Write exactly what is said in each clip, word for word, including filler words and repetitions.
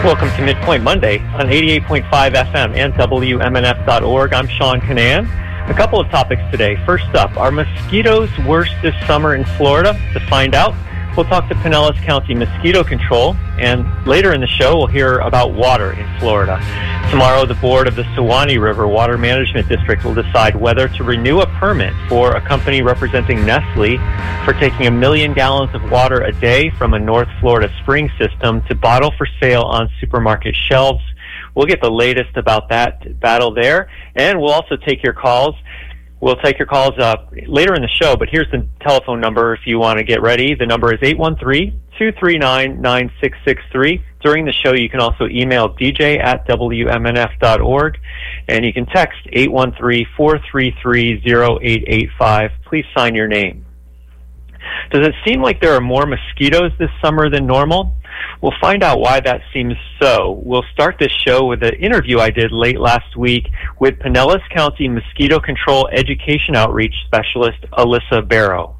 Welcome to Midpoint Monday on eighty-eight point five F M and W M N F dot org. I'm Sean Canan. A couple of topics today. First up, are mosquitoes worse this summer in Florida? To find out, we'll talk to Pinellas County Mosquito Control, and later in the show, we'll hear about water in Florida. Tomorrow, the board of the Suwannee River Water Management District will decide whether to renew a permit for a company representing Nestle for taking a million gallons of water a day from a North Florida spring system to bottle for sale on supermarket shelves. We'll get the latest about that battle there, and we'll also take your calls. We'll take your calls uh, later in the show, but here's the telephone number if you want to get ready. The number is eight one three, two three nine, nine six six three. During the show, you can also email d j at w m n f dot org, and you can text eight one three, four three three, zero eight eight five. Please sign your name. Does it seem like there are more mosquitoes this summer than normal? We'll find out why that seems so. We'll start this show with an interview I did late last week with Pinellas County Mosquito Control Education Outreach Specialist Alyssa Barrow.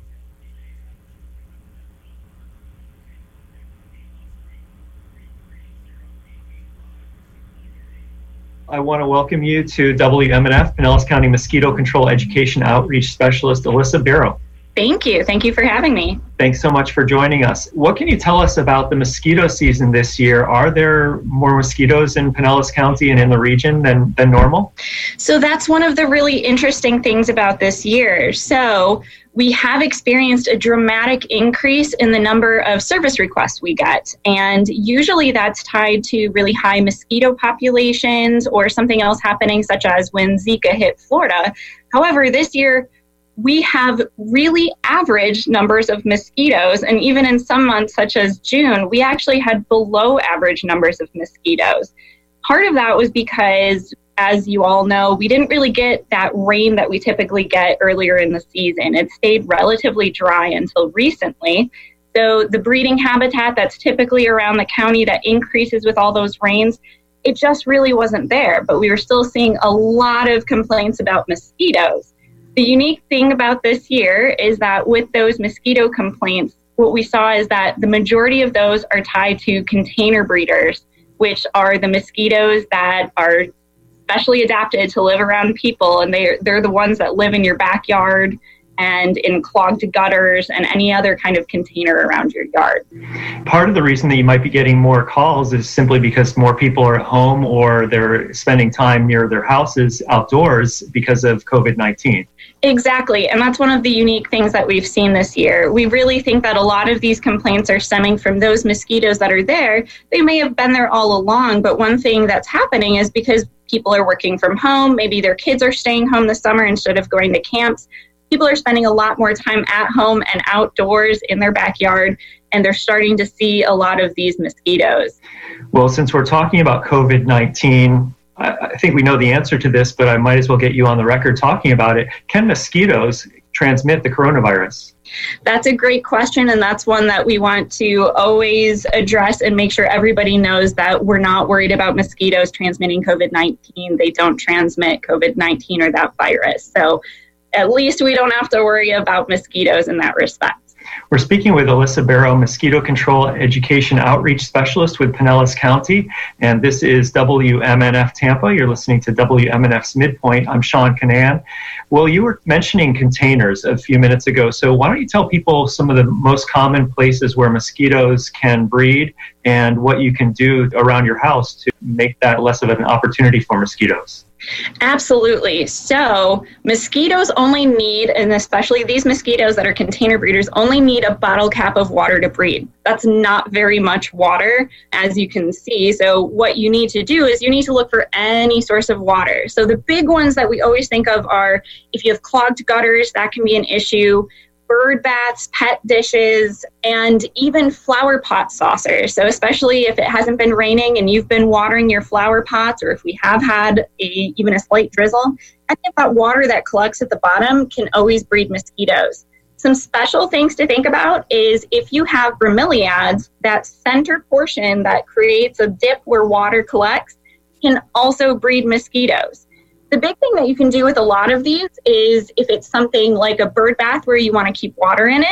I want to welcome you to W M N F, Pinellas County Mosquito Control Education Outreach Specialist Alyssa Barrow. Thank you. Thank you for having me. Thanks so much for joining us. What can you tell us about the mosquito season this year? Are there more mosquitoes in Pinellas County and in the region than, than normal? So that's one of the really interesting things about this year. So we have experienced a dramatic increase in the number of service requests we get. And usually that's tied to really high mosquito populations or something else happening, such as when Zika hit Florida. However, this year, we have really average numbers of mosquitoes, and even in some months, such as June, we actually had below average numbers of mosquitoes. Part of that was because, as you all know, we didn't really get that rain that we typically get earlier in the season. It stayed relatively dry until recently. So the breeding habitat that's typically around the county that increases with all those rains, it just really wasn't there. But we were still seeing a lot of complaints about mosquitoes. The unique thing about this year is that with those mosquito complaints, what we saw is that the majority of those are tied to container breeders, which are the mosquitoes that are specially adapted to live around people, and they're, they're the ones that live in your backyard and in clogged gutters and any other kind of container around your yard. Part of the reason that you might be getting more calls is simply because more people are at home or they're spending time near their houses outdoors because of covid nineteen. Exactly, and that's one of the unique things that we've seen this year. We really think that a lot of these complaints are stemming from those mosquitoes that are there. They may have been there all along, but one thing that's happening is because people are working from home, maybe their kids are staying home this summer instead of going to camps, people are spending a lot more time at home and outdoors in their backyard, and they're starting to see a lot of these mosquitoes. Well, since we're talking about covid nineteen, I think we know the answer to this, but I might as well get you on the record talking about it. Can mosquitoes transmit the coronavirus? That's a great question, and that's one that we want to always address and make sure everybody knows that we're not worried about mosquitoes transmitting covid nineteen. They don't transmit covid nineteen or that virus. So at least we don't have to worry about mosquitoes in that respect. We're speaking with Alyssa Barrow, Mosquito Control Education Outreach Specialist with Pinellas County, and this is W M N F Tampa. You're listening to W M N F's Midpoint. I'm Sean Canan. Well, you were mentioning containers a few minutes ago, so why don't you tell people some of the most common places where mosquitoes can breed and what you can do around your house to make that less of an opportunity for mosquitoes? Absolutely. So mosquitoes only need, and especially these mosquitoes that are container breeders, only need a bottle cap of water to breed. That's not very much water, as you can see. So what you need to do is you need to look for any source of water. So the big ones that we always think of are if you have clogged gutters, that can be an issue. Bird baths, pet dishes, and even flower pot saucers. So especially if it hasn't been raining and you've been watering your flower pots, or if we have had a, even a slight drizzle, I think that water that collects at the bottom can always breed mosquitoes. Some special things to think about is if you have bromeliads, that center portion that creates a dip where water collects can also breed mosquitoes. The big thing that you can do with a lot of these is if it's something like a bird bath where you want to keep water in it,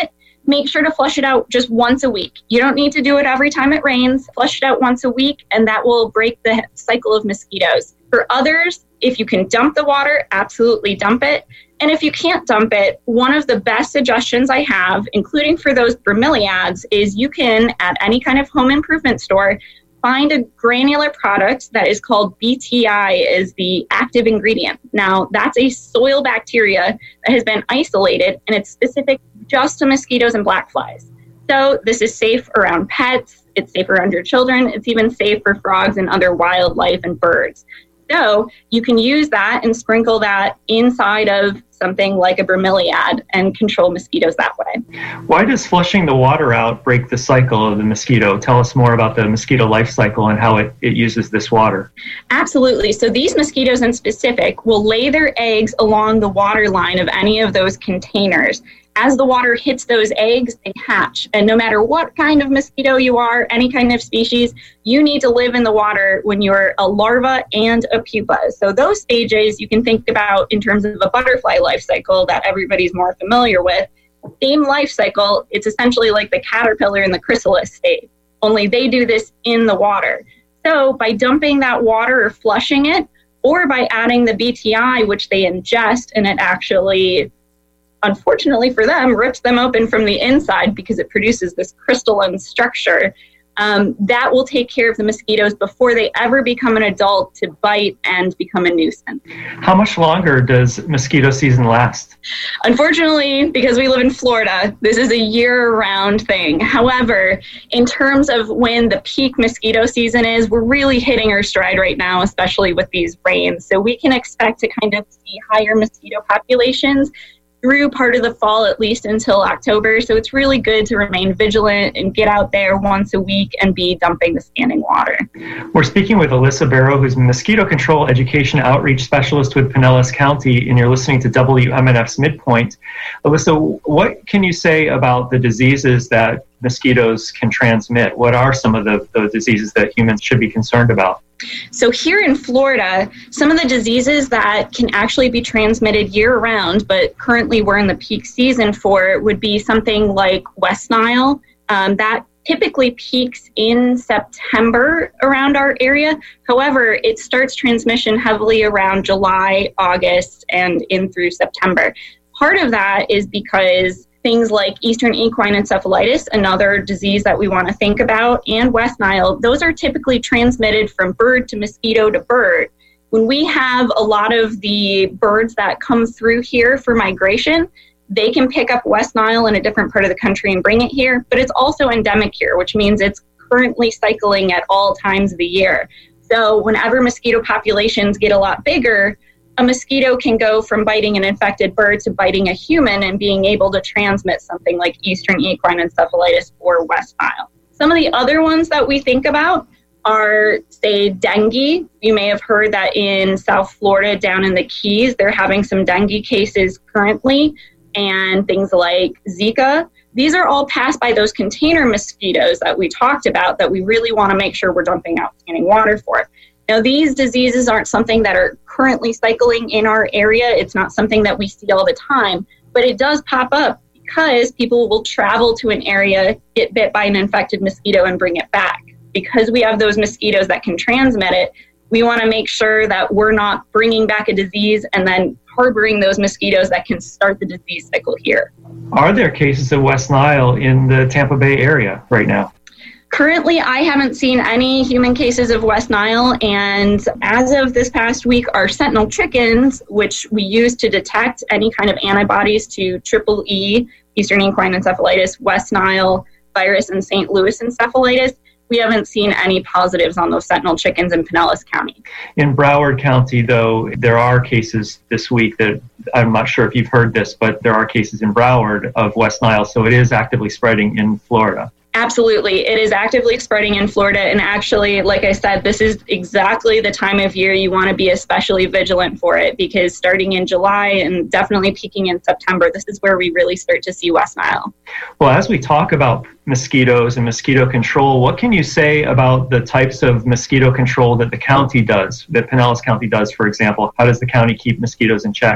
make sure to flush it out just once a week. You don't need to do it every time it rains. Flush it out once a week, and that will break the cycle of mosquitoes. For others, if you can dump the water, absolutely dump it. And if you can't dump it, one of the best suggestions I have, including for those bromeliads, is you can, at any kind of home improvement store, find a granular product that is called B T I is the active ingredient. Now, that's a soil bacteria that has been isolated, and it's specific just to mosquitoes and black flies. So this is safe around pets, it's safe around your children, it's even safe for frogs and other wildlife and birds. So you can use that and sprinkle that inside of something like a bromeliad and control mosquitoes that way. Why does flushing the water out break the cycle of the mosquito? Tell us more about the mosquito life cycle and how it, it uses this water. Absolutely. So these mosquitoes in specific will lay their eggs along the water line of any of those containers. As the water hits those eggs, they hatch. And no matter what kind of mosquito you are, any kind of species, you need to live in the water when you're a larva and a pupa. So those stages you can think about in terms of a butterfly life cycle that everybody's more familiar with. Same life cycle, it's essentially like the caterpillar in the chrysalis state, only they do this in the water. So by dumping that water or flushing it, or by adding the B T I, which they ingest, and it actually, unfortunately for them, rips them open from the inside because it produces this crystalline structure. Um, that will take care of the mosquitoes before they ever become an adult to bite and become a nuisance. How much longer does mosquito season last? Unfortunately, because we live in Florida, this is a year-round thing. However, in terms of when the peak mosquito season is, we're really hitting our stride right now, especially with these rains. So we can expect to kind of see higher mosquito populations through part of the fall, at least until October. So it's really good to remain vigilant and get out there once a week and be dumping the standing water. We're speaking with Alyssa Barrow, who's Mosquito Control Education Outreach Specialist with Pinellas County, and you're listening to W M N F's Midpoint. Alyssa, what can you say about the diseases that mosquitoes can transmit? What are some of the, the diseases that humans should be concerned about? So here in Florida, some of the diseases that can actually be transmitted year-round, but currently we're in the peak season for, would be something like West Nile. Um, that typically peaks in September around our area. However, it starts transmission heavily around July, August, and in through September. Part of that is because things like Eastern equine encephalitis, another disease that we want to think about, and West Nile, those are typically transmitted from bird to mosquito to bird. When we have a lot of the birds that come through here for migration, they can pick up West Nile in a different part of the country and bring it here, but it's also endemic here, which means it's currently cycling at all times of the year. So whenever mosquito populations get a lot bigger, a mosquito can go from biting an infected bird to biting a human and being able to transmit something like Eastern equine encephalitis or West Nile. Some of the other ones that we think about are, say, dengue. You may have heard that in South Florida, down in the Keys, they're having some dengue cases currently, and things like Zika. These are all passed by those container mosquitoes that we talked about that we really want to make sure we're dumping out standing water for. Now, these diseases aren't something that are currently cycling in our area. It's not something that we see all the time, but it does pop up because people will travel to an area, get bit by an infected mosquito, and bring it back. Because we have those mosquitoes that can transmit it, we want to make sure that we're not bringing back a disease and then harboring those mosquitoes that can start the disease cycle here. Are there cases of West Nile in the Tampa Bay area right now? Currently, I haven't seen any human cases of West Nile, and as of this past week, our sentinel chickens, which we use to detect any kind of antibodies to triple E, Eastern equine encephalitis, West Nile virus, and Saint Louis encephalitis, we haven't seen any positives on those sentinel chickens in Pinellas County. In Broward County, though, there are cases this week that, I'm not sure if you've heard this, but there are cases in Broward of West Nile, so it is actively spreading in Florida. Absolutely. It is actively spreading in Florida. And actually, like I said, this is exactly the time of year you want to be especially vigilant for it, because starting in July and definitely peaking in September, this is where we really start to see West Nile. Well, as we talk about mosquitoes and mosquito control, what can you say about the types of mosquito control that the county does, that Pinellas County does, for example? How does the county keep mosquitoes in check?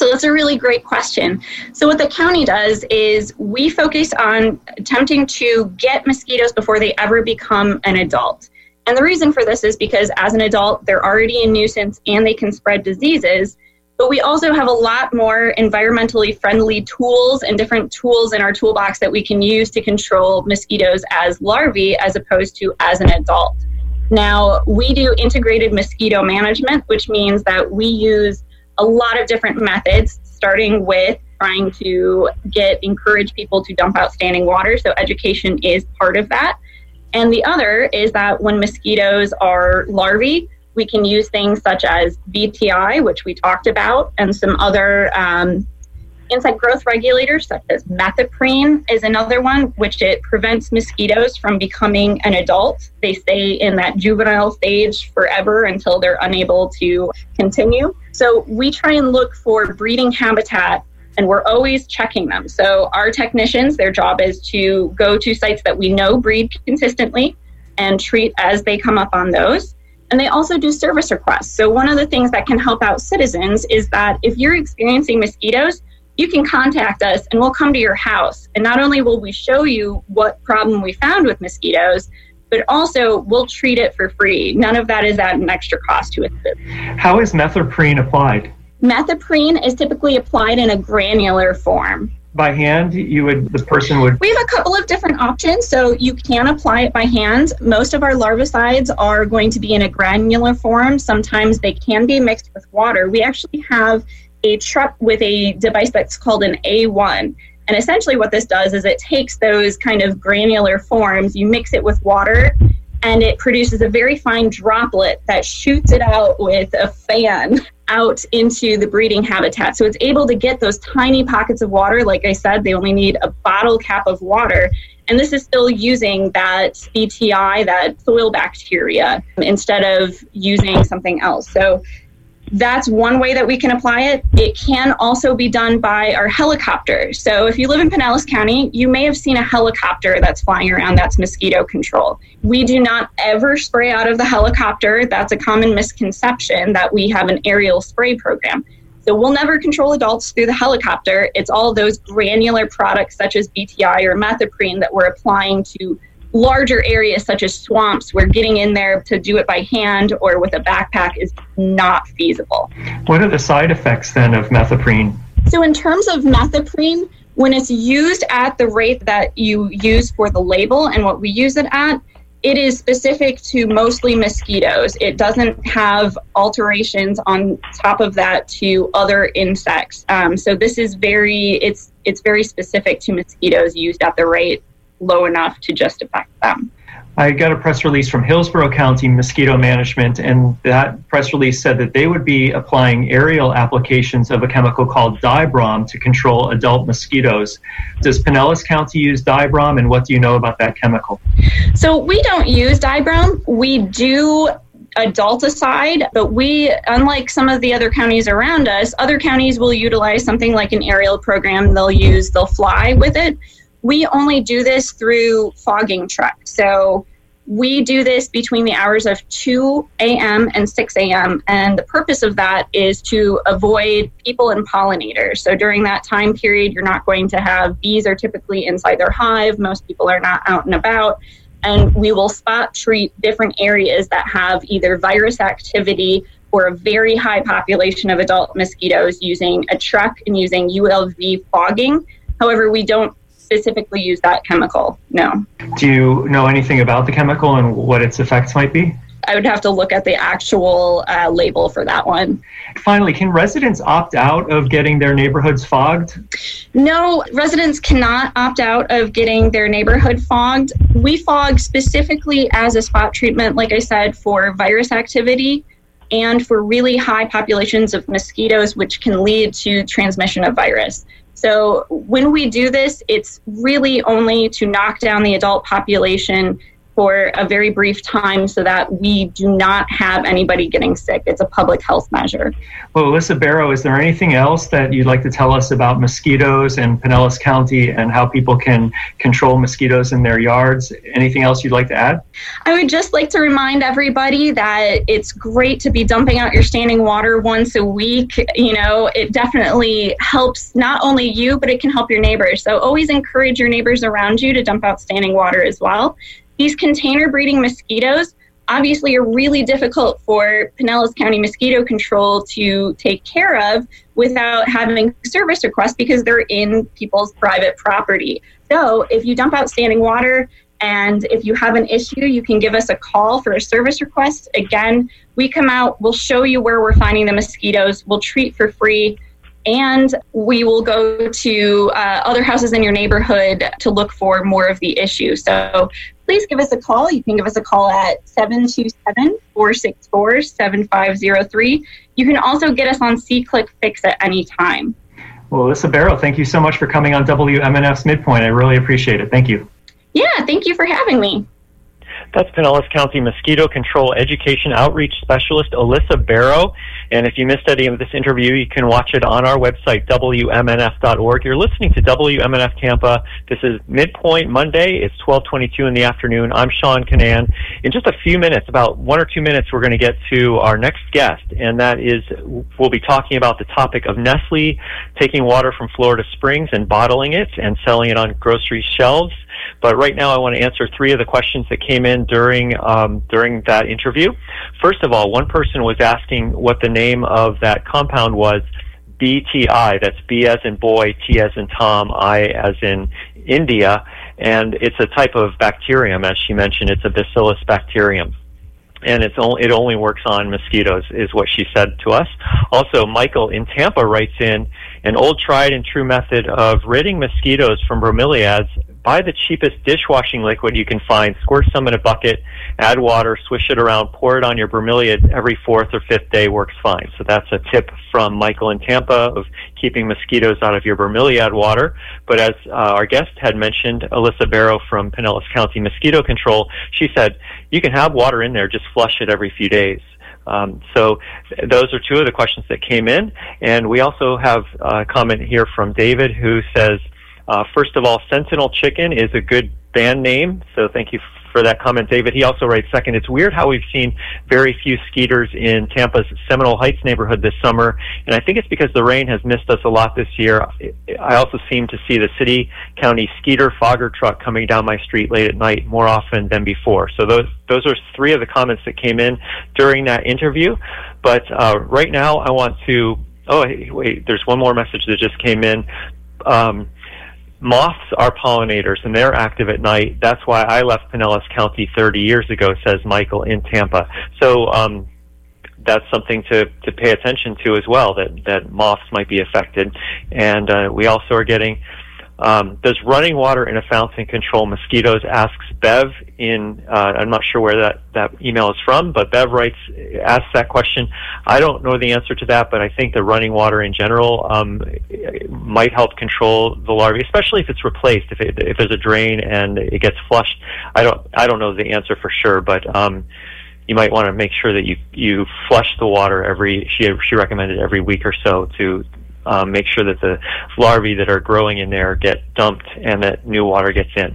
So that's a really great question. So what the county does is we focus on attempting to get mosquitoes before they ever become an adult. And the reason for this is because as an adult, they're already a nuisance and they can spread diseases. But we also have a lot more environmentally friendly tools and different tools in our toolbox that we can use to control mosquitoes as larvae as opposed to as an adult. Now, we do integrated mosquito management, which means that we use a lot of different methods, starting with trying to get encourage people to dump out standing water. So education is part of that. And the other is that when mosquitoes are larvae, we can use things such as B T I, which we talked about, and some other um, insect growth regulators, such as methoprene is another one, which it prevents mosquitoes from becoming an adult. They stay in that juvenile stage forever until they're unable to continue. So we try and look for breeding habitat, and we're always checking them. So our technicians, their job is to go to sites that we know breed consistently and treat as they come up on those. And they also do service requests. So one of the things that can help out citizens is that if you're experiencing mosquitoes, you can contact us and we'll come to your house. And not only will we show you what problem we found with mosquitoes, but also we'll treat it for free. None of that is at an extra cost to us. How is methoprene applied? Methoprene is typically applied in a granular form. By hand, you would, the person would... We have a couple of different options, so you can apply it by hand. Most of our larvicides are going to be in a granular form. Sometimes they can be mixed with water. We actually have a truck with a device that's called an A one. And essentially what this does is it takes those kind of granular forms, you mix it with water, and it produces a very fine droplet that shoots it out with a fan out into the breeding habitat. So it's able to get those tiny pockets of water. Like I said, they only need a bottle cap of water. And this is still using that B T I, that soil bacteria, instead of using something else. So that's one way that we can apply it. It can also be done by our helicopter. So if you live in Pinellas County, you may have seen a helicopter that's flying around that's mosquito control. We do not ever spray out of the helicopter. That's a common misconception that we have an aerial spray program. So we'll never control adults through the helicopter. It's all those granular products such as B T I or methoprene that we're applying to larger areas such as swamps, where getting in there to do it by hand or with a backpack is not feasible. What are the side effects then of methoprene? So in terms of methoprene, when it's used at the rate that you use for the label and what we use it at, it is specific to mostly mosquitoes. It doesn't have alterations on top of that to other insects. Um, so this is very, it's it's very specific to mosquitoes used at the rate low enough to just affect them. I got a press release from Hillsborough County Mosquito Management, and that press release said that they would be applying aerial applications of a chemical called Dibrom to control adult mosquitoes. Does Pinellas County use Dibrom, and what do you know about that chemical? So we don't use Dibrom. We do adulticide, but we, unlike some of the other counties around us, other counties will utilize something like an aerial program. They'll use, they'll fly with it. We only do this through fogging trucks. So we do this between the hours of two a.m. and six a.m. And the purpose of that is to avoid people and pollinators. So during that time period, you're not going to have, bees are typically inside their hive. Most people are not out and about. And we will spot treat different areas that have either virus activity or a very high population of adult mosquitoes using a truck and using U L V fogging. However, we don't specifically use that chemical, no. Do you know anything about the chemical and what its effects might be? I would have to look at the actual uh, label for that one. Finally, can residents opt out of getting their neighborhoods fogged? No, residents cannot opt out of getting their neighborhood fogged. We fog specifically as a spot treatment, like I said, for virus activity and for really high populations of mosquitoes, which can lead to transmission of virus. So when we do this, it's really only to knock down the adult population for a very brief time so that we do not have anybody getting sick. It's a public health measure. Well, Alyssa Barrow, is there anything else that you'd like to tell us about mosquitoes in Pinellas County and how people can control mosquitoes in their yards? Anything else you'd like to add? I would just like to remind everybody that it's great to be dumping out your standing water once a week. You know, it definitely helps not only you, but it can help your neighbors. So always encourage your neighbors around you to dump out standing water as well. These container breeding mosquitoes obviously are really difficult for Pinellas County Mosquito Control to take care of without having service requests because they're in people's private property. So if you dump out standing water and if you have an issue, you can give us a call for a service request. Again, we come out, we'll show you where we're finding the mosquitoes, we'll treat for free, and we will go to uh, other houses in your neighborhood to look for more of the issue. So please give us a call. You can give us a call at seven two seven, four six four, seven five zero three. You can also get us on SeeClick Fix at any time. Well, Alyssa Barrow, thank you so much for coming on W M N F's Midpoint. I really appreciate it. Thank you. Yeah, thank you for having me. That's Pinellas County Mosquito Control Education Outreach Specialist Alyssa Barrow. And if you missed any of this interview, you can watch it on our website, W M N F dot org. You're listening to W M N F Tampa. This is Midpoint Monday. It's twelve twenty-two in the afternoon. I'm Sean Canan. In just a few minutes, about one or two minutes, we're going to get to our next guest, and that is we'll be talking about the topic of Nestle taking water from Florida Springs and bottling it and selling it on grocery shelves. But right now I want to answer three of the questions that came in during um, during that interview. First of all, one person was asking what the name of that compound was, B T I. That's B as in boy, T as in Tom, I as in India. And it's a type of bacterium, as she mentioned. It's a bacillus bacterium. And it's only, it only works on mosquitoes, is what she said to us. Also, Michael in Tampa writes in, an old tried and true method of ridding mosquitoes from bromeliads. Buy the cheapest dishwashing liquid you can find, squirt some in a bucket, add water, swish it around, pour it on your bromeliad every fourth or fifth day, works fine. So that's a tip from Michael in Tampa of keeping mosquitoes out of your bromeliad water. But as uh, our guest had mentioned, Alyssa Barrow from Pinellas County Mosquito Control, she said, you can have water in there, just flush it every few days. Um, so those are two of the questions that came in. And we also have a comment here from David who says, Uh, first of all, Sentinel Chicken is a good band name, so thank you for that comment, David. He also writes, second, it's weird how we've seen very few skeeters in Tampa's Seminole Heights neighborhood this summer, and I think it's because the rain has missed us a lot this year. I also seem to see the city county skeeter fogger truck coming down my street late at night more often than before. So those those are three of the comments that came in during that interview. But uh, right now I want to, oh, wait, there's one more message that just came in. Um, Moths are pollinators, and they're active at night. That's why I left Pinellas County thirty years ago, says Michael in Tampa. So um, that's something to, to pay attention to as well, that, that moths might be affected. And uh, we also are getting, um, does running water in a fountain control mosquitoes, asks Bev in, uh, I'm not sure where that, that email is from, but Bev writes, asks that question. I don't know the answer to that, but I think the running water in general um, might help control the larvae, especially if it's replaced, if, it, if there's a drain and it gets flushed. I don't, I don't know the answer for sure, but um, you might want to make sure that you, you flush the water every, she, she recommended every week or so to um, make sure that the larvae that are growing in there get dumped and that new water gets in.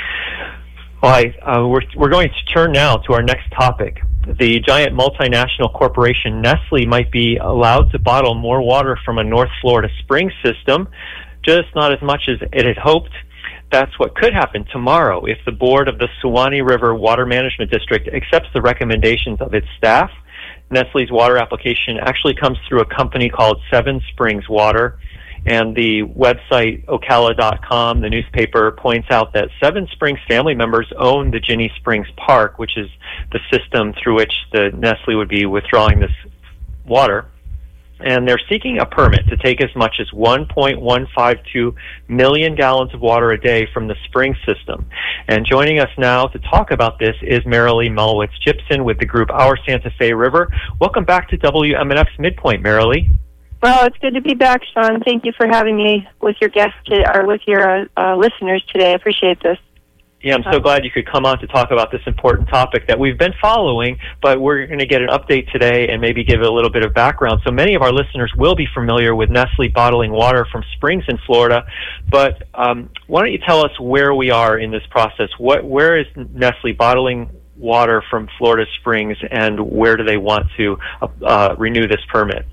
Well, I, uh, we're, we're going to turn now to our next topic. The giant multinational corporation Nestle might be allowed to bottle more water from a North Florida spring system, just not as much as it had hoped. That's what could happen tomorrow if the board of the Suwannee River Water Management District accepts the recommendations of its staff. Nestle's water application actually comes through a company called Seven Springs Water. And the website, Ocala dot com, the newspaper, points out that Seven Springs family members own the Ginnie Springs Park, which is the system through which the Nestle would be withdrawing this water. And they're seeking a permit to take as much as one point one five two million gallons of water a day from the spring system. And joining us now to talk about this is Marilee Melwitz-Gibson with the group Our Santa Fe River. Welcome back to W M N F's Midpoint, Marilee. Well, it's good to be back, Sean. Thank you for having me with your guests to, or with your uh, uh, listeners today. I appreciate this. Yeah, I'm so glad you could come on to talk about this important topic that we've been following, but we're going to get an update today and maybe give it a little bit of background. So many of our listeners will be familiar with Nestle bottling water from springs in Florida, but um, why don't you tell us where we are in this process? What, where is Nestle bottling water from Florida springs, and where do they want to uh, renew this permit?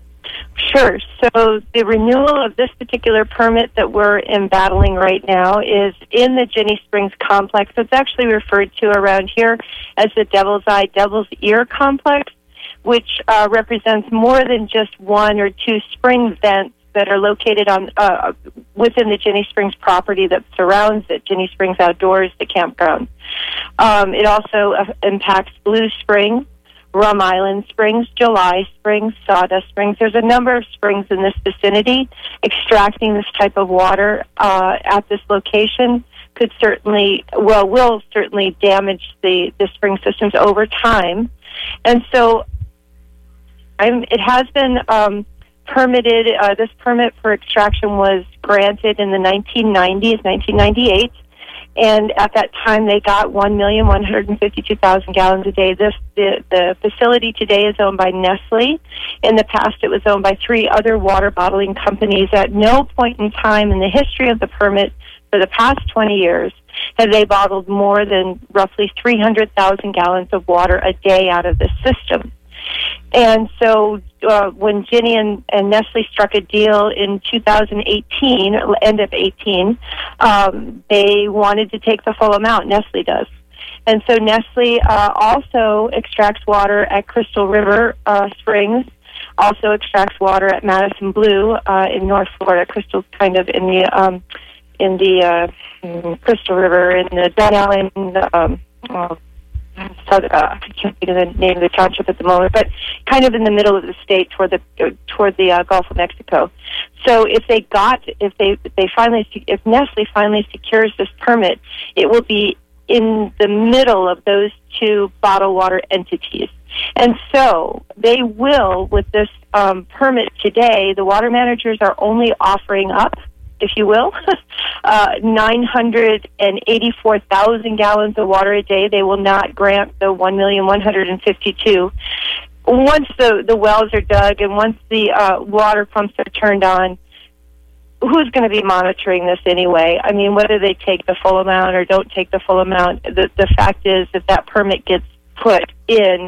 Sure. So the renewal of this particular permit that we're in battling right now is in the Ginnie Springs complex. It's actually referred to around here as the Devil's Eye, Devil's Ear complex, which uh, represents more than just one or two spring vents that are located on uh, within the Ginnie Springs property that surrounds it, Ginnie Springs Outdoors, the campground. Um, it also uh, impacts Blue Spring, Rum Island Springs, July Springs, Sawdust Springs. There's a number of springs in this vicinity. Extracting this type of water uh, at this location could certainly, well, will certainly damage the, the spring systems over time. And so I'm, it has been um, permitted. Uh, this permit for extraction was granted in the nineteen nineties, nineteen ninety-eight. And at that time, they got one million one hundred fifty-two thousand gallons a day. This the, the facility today is owned by Nestle. In the past, it was owned by three other water bottling companies. At no point in time in the history of the permit for the past twenty years have they bottled more than roughly three hundred thousand gallons of water a day out of the system. And so uh, when Ginnie and, and Nestle struck a deal in two thousand eighteen, end of eighteen, um, they wanted to take the full amount. Nestle does. And so Nestle uh, also extracts water at Crystal River uh, Springs, also extracts water at Madison Blue uh, in North Florida. Crystal's kind of in the um, in the uh, Crystal River in the Dunn Island. Um, uh, So, uh, I can't think of the name of the township at the moment, but kind of in the middle of the state toward the uh, toward the uh, Gulf of Mexico. So if they got, if they if they finally, if Nestle finally secures this permit, it will be in the middle of those two bottled water entities. And so they will, with this um, permit today, the water managers are only offering up, if you will, uh, nine hundred eighty-four thousand gallons of water a day. They will not grant the one million one hundred fifty-two. Once the, the wells are dug and once the uh, water pumps are turned on, who's going to be monitoring this anyway? I mean, whether they take the full amount or don't take the full amount, the, the fact is that that permit gets put in,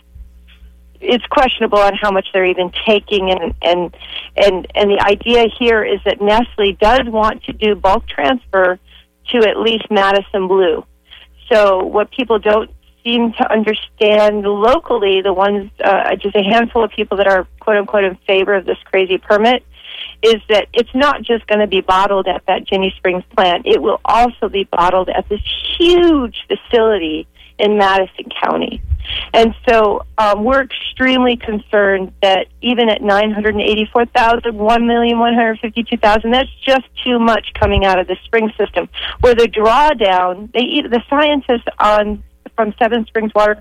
it's questionable on how much they're even taking, and and and and the idea here is that Nestle does want to do bulk transfer to at least Madison Blue. So what people don't seem to understand locally, the ones uh, just a handful of people that are quote unquote in favor of this crazy permit, is that it's not just going to be bottled at that Ginnie Springs plant. It will also be bottled at this huge facility in Madison County. And so um, we're extremely concerned that even at nine hundred eighty-four thousand, one million one hundred fifty-two thousand, that's just too much coming out of the spring system. Where the drawdown, they, the scientists on from Seven Springs Water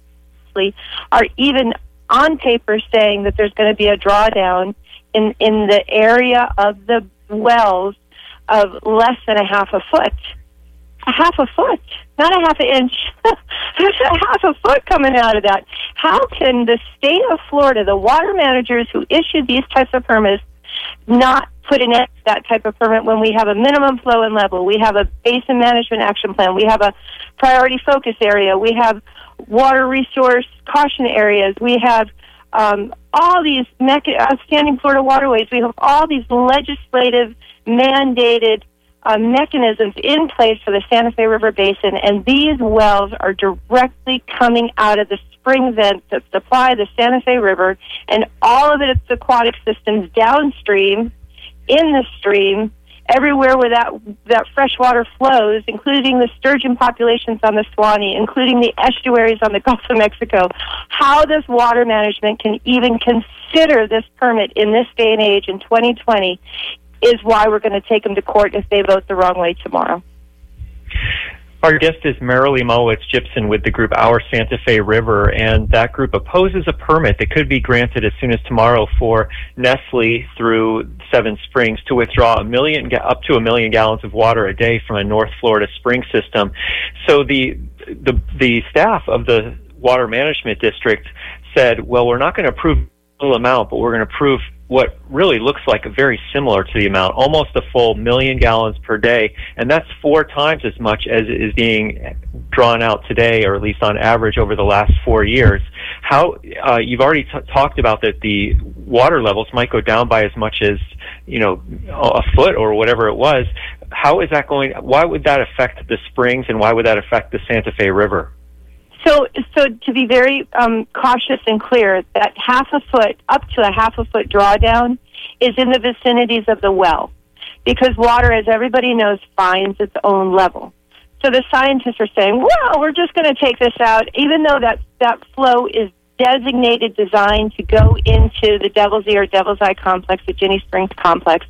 are even on paper saying that there's going to be a drawdown in, in the area of the wells of less than a half a foot. A half a foot, not a half an inch. There's a half a foot coming out of that. How can the state of Florida, the water managers who issue these types of permits, not put in that type of permit when we have a minimum flow and level, we have a basin management action plan, we have a priority focus area, we have water resource caution areas, we have um, all these mecha- outstanding Florida waterways, we have all these legislative mandated Uh, mechanisms in place for the Santa Fe River Basin, and these wells are directly coming out of the spring vents that supply the Santa Fe River and all of its aquatic systems downstream in the stream, everywhere where that, that fresh water flows, including the sturgeon populations on the Suwannee, including the estuaries on the Gulf of Mexico. How this water management can even consider this permit in this day and age in twenty twenty is why we're going to take them to court if they vote the wrong way tomorrow. Our guest is Marilee Malowitz-Gibson with the group Our Santa Fe River, and that group opposes a permit that could be granted as soon as tomorrow for Nestle through Seven Springs to withdraw a million, up to a million gallons of water a day from a North Florida spring system. So the the the staff of the Water Management District said, well, we're not going to approve the full amount, but we're going to approve what really looks like very similar to the amount, almost a full million gallons per day, and that's four times as much as is being drawn out today, or at least on average over the last four years. How uh, you've already t- talked about that the water levels might go down by as much as, you know, a foot or whatever it was. How is that going? Why would that affect the springs, and why would that affect the Santa Fe River? So, so to be very um, cautious and clear, that half a foot, up to a half a foot drawdown is in the vicinities of the well, because water, as everybody knows, finds its own level. So the scientists are saying, well, we're just going to take this out, even though that, that flow is designated, designed to go into the Devil's Ear, Devil's Eye complex, the Ginnie Springs complex.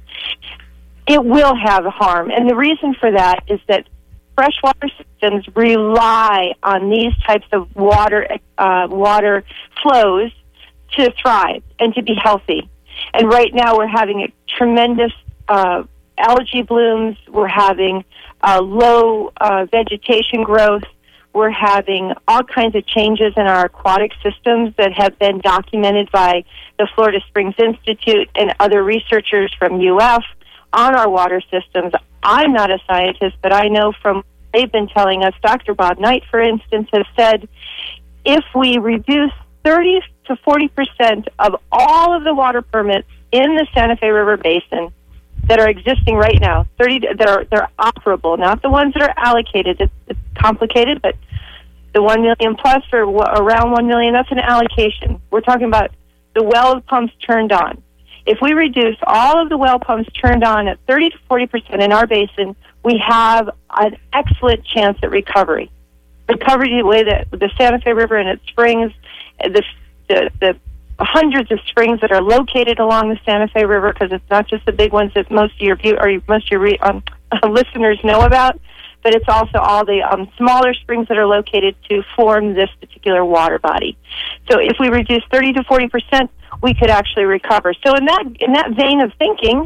It will have harm. And the reason for that is that freshwater systems rely on these types of water uh, water flows to thrive and to be healthy. And right now we're having a tremendous uh, algae blooms. We're having uh, low uh, vegetation growth. We're having all kinds of changes in our aquatic systems that have been documented by the Florida Springs Institute and other researchers from U F on our water systems. I'm not a scientist, but I know from they've been telling us, Doctor Bob Knight, for instance, has said, if we reduce thirty to forty percent of all of the water permits in the Santa Fe River Basin that are existing right now, thirty that are they're operable, not the ones that are allocated. It's, it's complicated, but the one million plus or around one million, that's an allocation. We're talking about the well pumps turned on. If we reduce all of the well pumps turned on at thirty to forty percent in our basin, we have an excellent chance at recovery. Recovery the way that the Santa Fe River and its springs, the, the, the hundreds of springs that are located along the Santa Fe River, because it's not just the big ones that most of your view, or most of your re, um, listeners know about, but it's also all the um, smaller springs that are located to form this particular water body. So if we reduce thirty to forty percent, we could actually recover. So in that in that vein of thinking,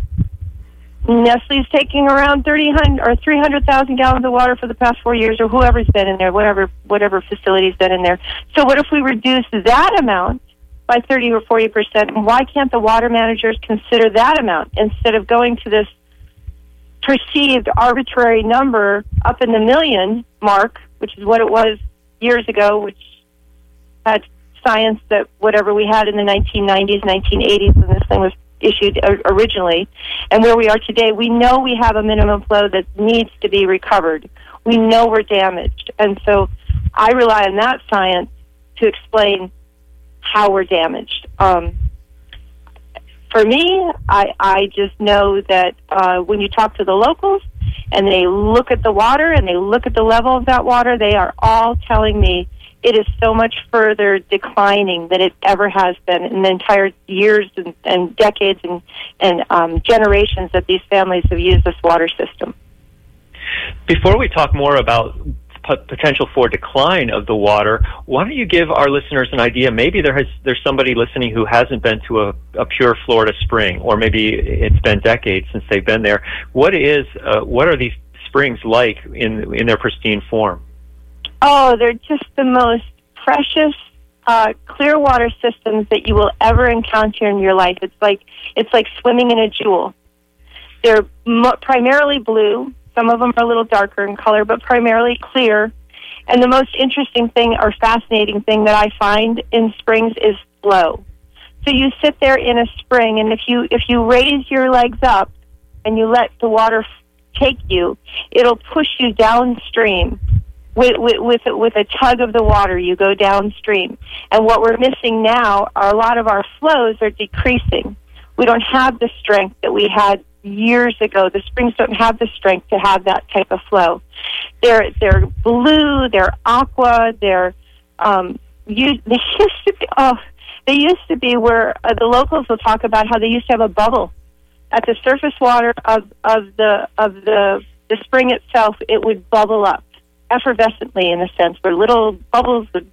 Nestle's taking around thirty or three hundred thousand gallons of water for the past four years, or whoever's been in there, whatever whatever facility's been in there. So what if we reduce that amount by thirty or forty percent? And why can't the water managers consider that amount instead of going to this perceived arbitrary number up in the million mark, which is what it was years ago, which had science that whatever we had in the nineteen nineties, nineteen eighties when this thing was issued originally, and where we are today, we know we have a minimum flow that needs to be recovered. We know we're damaged. And so I rely on that science to explain how we're damaged. Um, for me, I, I just know that uh, when you talk to the locals and they look at the water and they look at the level of that water, they are all telling me it is so much further declining than it ever has been in the entire years and, and decades and, and um, generations that these families have used this water system. Before we talk more about p- potential for decline of the water, why don't you give our listeners an idea? Maybe there has there's somebody listening who hasn't been to a, a pure Florida spring, or maybe it's been decades since they've been there. What is uh, what are these springs like in in their pristine form? Oh, they're just the most precious, uh, clear water systems that you will ever encounter in your life. It's like it's like swimming in a jewel. They're mo- primarily blue. Some of them are a little darker in color, but primarily clear. And the most interesting thing or fascinating thing that I find in springs is flow. So you sit there in a spring, and if you if you raise your legs up and you let the water f- take you, it'll push you downstream. With, with, with, with a tug of the water, you go downstream. And what we're missing now are a lot of our flows are decreasing. We don't have the strength that we had years ago. The springs don't have the strength to have that type of flow. They're they're blue, they're aqua, they're um, you, they used to be. Oh, they used to be where uh, the locals will talk about how they used to have a bubble at the surface water of of the of the the spring itself. It would bubble up. effervescently, in a sense, where little bubbles would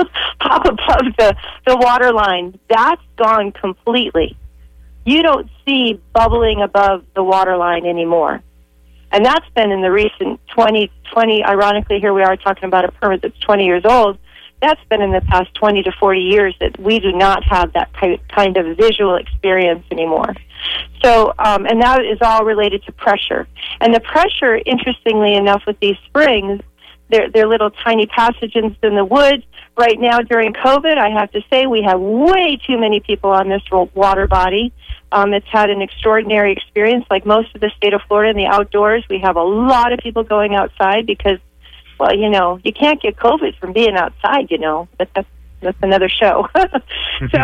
pop above the, the water line. That's gone completely. You don't see bubbling above the water line anymore. And that's been in the recent twenty twenty, ironically, here we are talking about a permit that's twenty years old. That's been in the past twenty to forty years that we do not have that kind of visual experience anymore. So, um, and that is all related to pressure. And the pressure, interestingly enough, with these springs, they're, they're little tiny passages in the woods. Right now, during COVID, I have to say we have way too many people on this water body. Um, it's had an extraordinary experience. Like most of the state of Florida in the outdoors, we have a lot of people going outside because, well, you know, you can't get COVID from being outside, you know, but that's, that's another show. So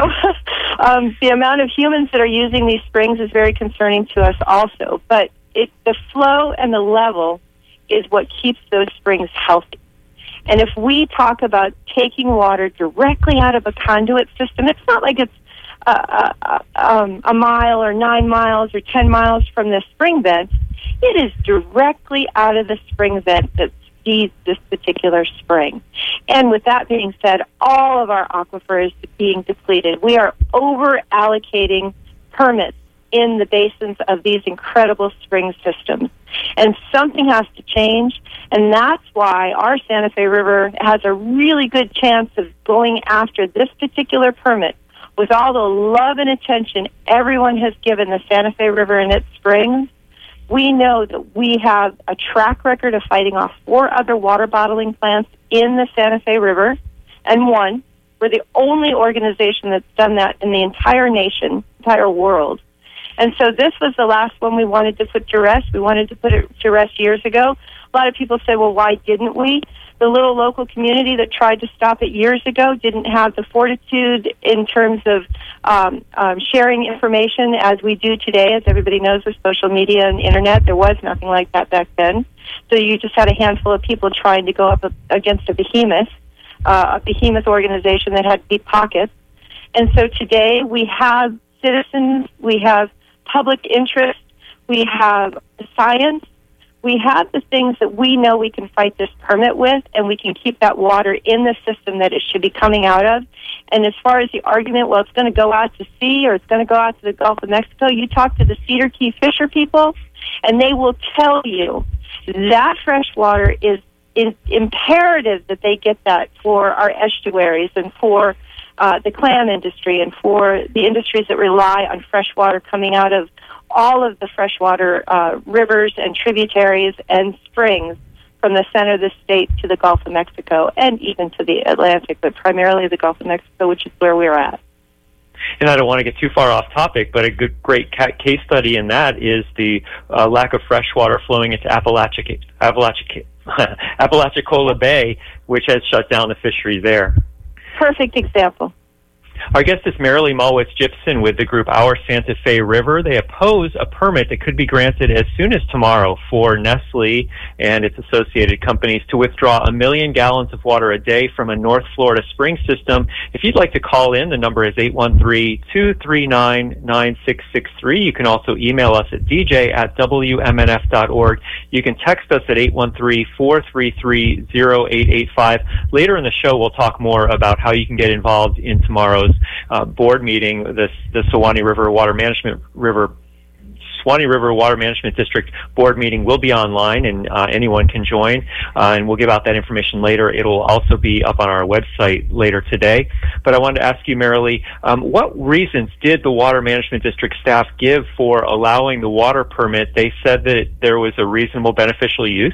um, the amount of humans that are using these springs is very concerning to us also. But it, the flow and the level is what keeps those springs healthy. And if we talk about taking water directly out of a conduit system, it's not like it's uh, uh, um, a mile or nine miles or ten miles from the spring vent. It is directly out of the spring vent that feeds this particular spring. And with that being said, all of our aquifer is being depleted. We are over-allocating permits in the basins of these incredible spring systems. And something has to change, and that's why our Santa Fe River has a really good chance of going after this particular permit with all the love and attention everyone has given the Santa Fe River and its springs. We know that we have a track record of fighting off four other water bottling plants in the Santa Fe River, and one, we're the only organization that's done that in the entire nation, entire world. And so this was the last one we wanted to put to rest. We wanted to put it to rest years ago. A lot of people say, well, why didn't we? The little local community that tried to stop it years ago didn't have the fortitude in terms of um, um, sharing information as we do today. As everybody knows with social media and internet, there was nothing like that back then. So you just had a handful of people trying to go up against a behemoth, uh, a behemoth organization that had deep pockets. And so today we have citizens, we have public interest, we have science, we have the things that we know we can fight this permit with, and we can keep that water in the system that it should be coming out of. And as far as the argument, well, it's going to go out to sea or it's going to go out to the Gulf of Mexico, you talk to the Cedar Key fisher people, and they will tell you that fresh water is, is imperative that they get that for our estuaries and for Uh, the clam industry and for the industries that rely on fresh water coming out of all of the freshwater uh, rivers and tributaries and springs from the center of the state to the Gulf of Mexico and even to the Atlantic, but primarily the Gulf of Mexico, which is where we're at. And I don't want to get too far off topic, but a good, great case study in that is the uh, lack of fresh water flowing into Appalachia, Appalachia, Apalachicola Bay, which has shut down the fishery there. Perfect example. Our guest is Marilee Malwitz-Gibson with the group Our Santa Fe River. They oppose a permit that could be granted as soon as tomorrow for Nestle and its associated companies to withdraw a million gallons of water a day from a North Florida spring system. If you'd like to call in, the number is eight one three, two three nine, nine six six three. You can also email us at d j at w m n f dot org. You can text us at eight one three, four three three, zero eight eight five. Later in the show, we'll talk more about how you can get involved in tomorrow's Uh, board meeting. This the Suwannee River Water Management River Suwannee River Water Management District board meeting will be online, and uh, anyone can join. Uh, and we'll give out that information later. It'll also be up on our website later today. But I wanted to ask you, Marilee, um, what reasons did the Water Management District staff give for allowing the water permit? They said that there was a reasonable beneficial use.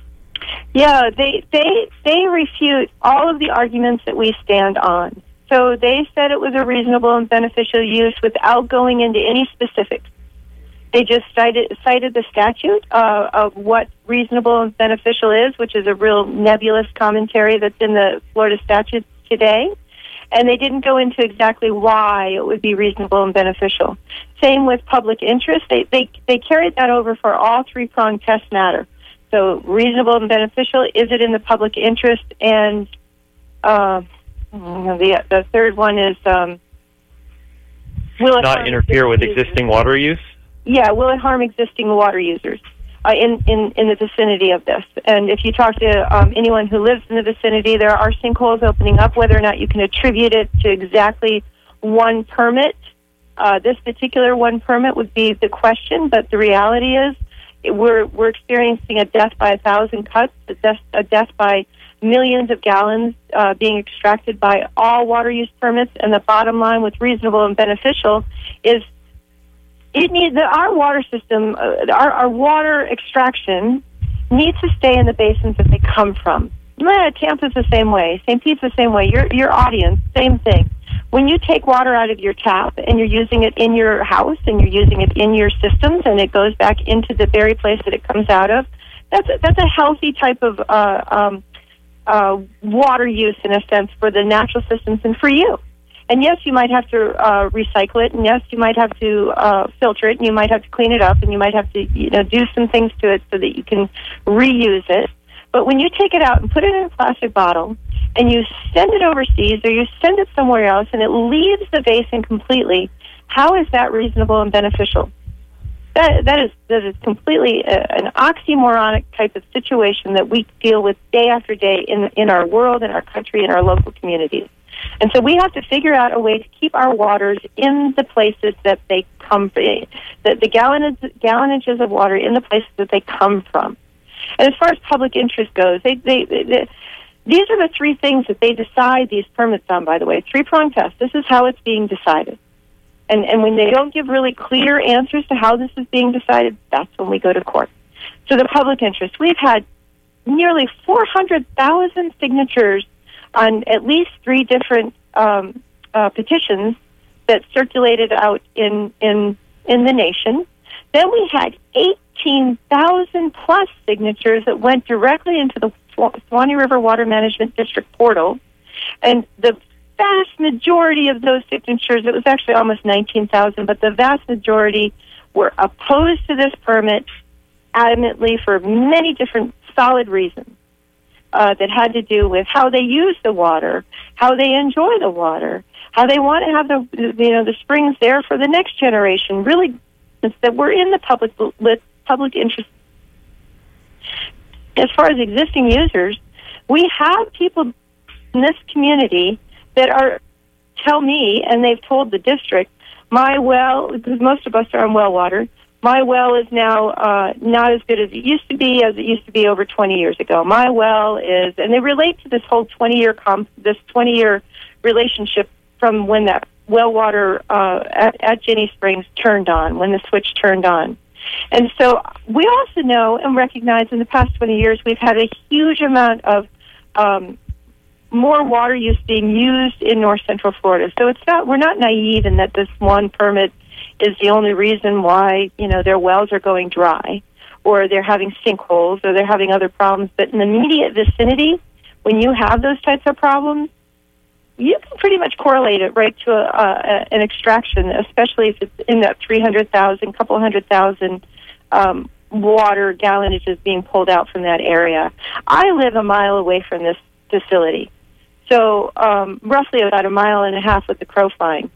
Yeah, they they they refute all of the arguments that we stand on. So they said it was a reasonable and beneficial use without going into any specifics. They just cited, cited the statute uh, of what reasonable and beneficial is, which is a real nebulous commentary that's in the Florida statute today. And they didn't go into exactly why it would be reasonable and beneficial. Same with public interest. They, they, they carried that over for all three-pronged test matter. So reasonable and beneficial, is it in the public interest? And Uh, The the third one is um, will it not interfere with existing water use? Yeah, will it harm existing water users? uh, in, in, in the vicinity of this. And if you talk to um, anyone who lives in the vicinity, there are sinkholes opening up. Whether or not you can attribute it to exactly one permit, uh, this particular one permit would be the question, but the reality is we're, we're experiencing a death by a thousand cuts, a death, a death by millions of gallons uh, being extracted by all water use permits, and the bottom line with reasonable and beneficial is it needs our water system, uh, our, our water extraction needs to stay in the basins that they come from. Yeah, Tampa's the same way. Saint Pete's the same way. Your your audience, same thing. When you take water out of your tap and you're using it in your house and you're using it in your systems and it goes back into the very place that it comes out of, that's a, that's a healthy type of uh, um, uh, water use in a sense for the natural systems and for you. And yes, you might have to uh, recycle it, and yes, you might have to uh, filter it, and you might have to clean it up, and you might have to, you know, do some things to it so that you can reuse it. But when you take it out and put it in a plastic bottle, and you send it overseas, or you send it somewhere else, and it leaves the basin completely, how is that reasonable and beneficial? That that is that is completely a, an oxymoronic type of situation that we deal with day after day in in our world, in our country, in our local communities. And so we have to figure out a way to keep our waters in the places that they come from, the, the gallonage, gallonages of water in the places that they come from. And as far as public interest goes, they, they, they, these are the three things that they decide these permits on, by the way. Three-prong test. This is how it's being decided. And, and when they don't give really clear answers to how this is being decided, that's when we go to court. So the public interest. We've had nearly four hundred thousand signatures on at least three different um, uh, petitions that circulated out in, in in the nation. Then we had eighteen thousand plus signatures that went directly into the Suwannee River Water Management District portal. And the vast majority of those signatures, it was actually almost nineteen thousand, but the vast majority were opposed to this permit adamantly for many different solid reasons. Uh, that had to do with how they use the water, how they enjoy the water, how they want to have the you know the springs there for the next generation. Really, that we're in the public public interest. As far as existing users, we have people in this community that are tell me, and they've told the district, my well, because most of us are on well water. My well is now uh, not as good as it used to be, as it used to be over twenty years ago. My well is, and they relate to this whole twenty-year comp, this twenty-year relationship from when that well water uh, at, at Jenny Springs turned on, when the switch turned on. And so we also know and recognize in the past twenty years we've had a huge amount of um, more water use being used in North Central Florida. So it's not we're not naive in that this one permit is the only reason why, you know, their wells are going dry, or they're having sinkholes, or they're having other problems. But in the immediate vicinity, when you have those types of problems, you can pretty much correlate it right to a, a, an extraction, especially if it's in that three hundred thousand, couple hundred thousand um, water gallonages being pulled out from that area. I live a mile away from this facility, so um, roughly about a mile and a half with the crow flying.